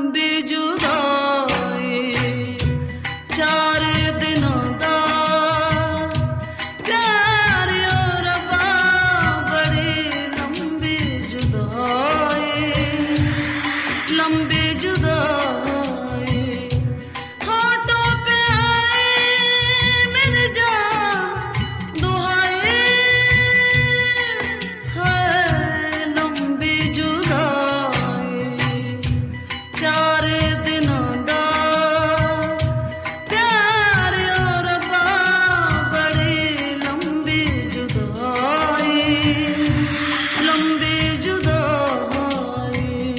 लंबी जुदाई 4 दिनों दा प्यार ओ रब्बा बड़ी लंबी जुदाई लंबी जुदाई होठों पे आए मेरी जान दुहाई है लंबी जुदाई 4 दिनों दा प्यार ओ रब्बा बड़ी लंबी जुदाई लंबी जुदाई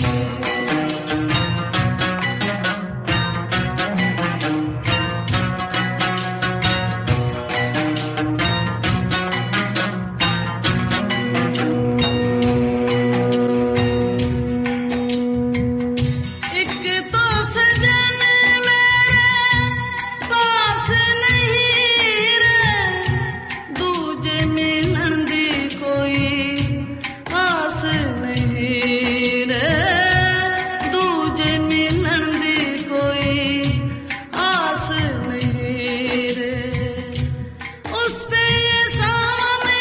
एक तो सजन मेरे पास नहीं रे दूजे मिलन दी कोई आस नहीं रे दूजे मिलन दी कोई आस नहीं रे उस पे ये सावन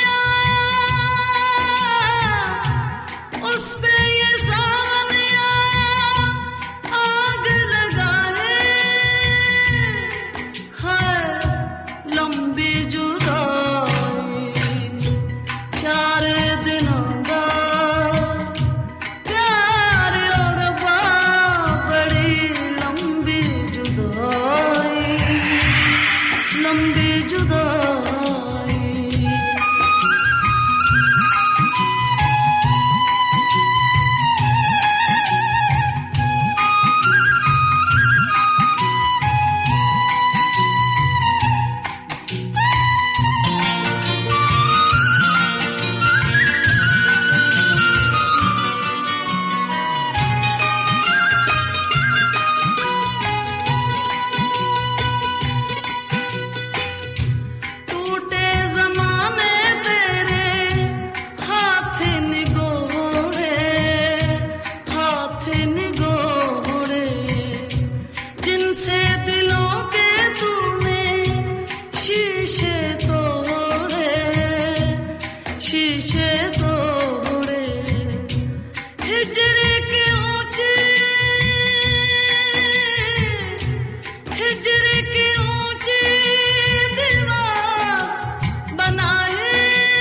आया उस पे ये सावन आया आग लगाए है लंबी जुदाई 4 दिनों दा प्यार ओ रब्बा बड़ी लंबी जुदाई लंबी जुदाई टूटे ज़माने तेरे हाथ निगोरे जिनसे दिलों के तूने शीशे तोड़े हिजर के ऊंचे हिजर की ऊंची दीवार बनाए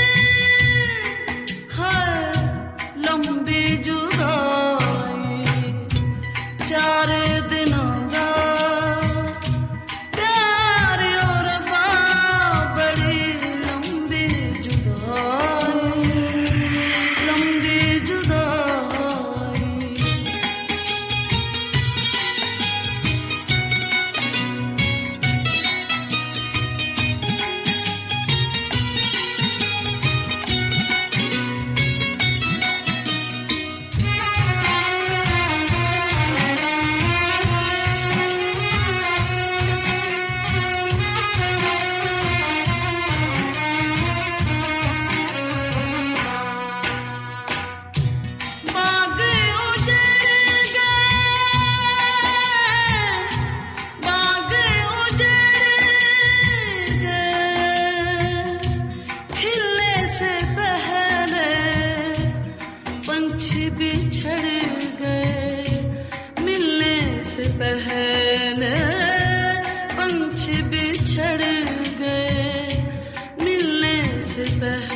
है लंबी जुदाई 4 दिनों दा प्यार ओ रब्बा बड़ी लंबी जुदाई लंबी जुदाई बाग उजड़ गए खिलने से पहले पंछी बिछड़ गए मिलने से पहले पंछी बिछड़ गए मिलने से पहले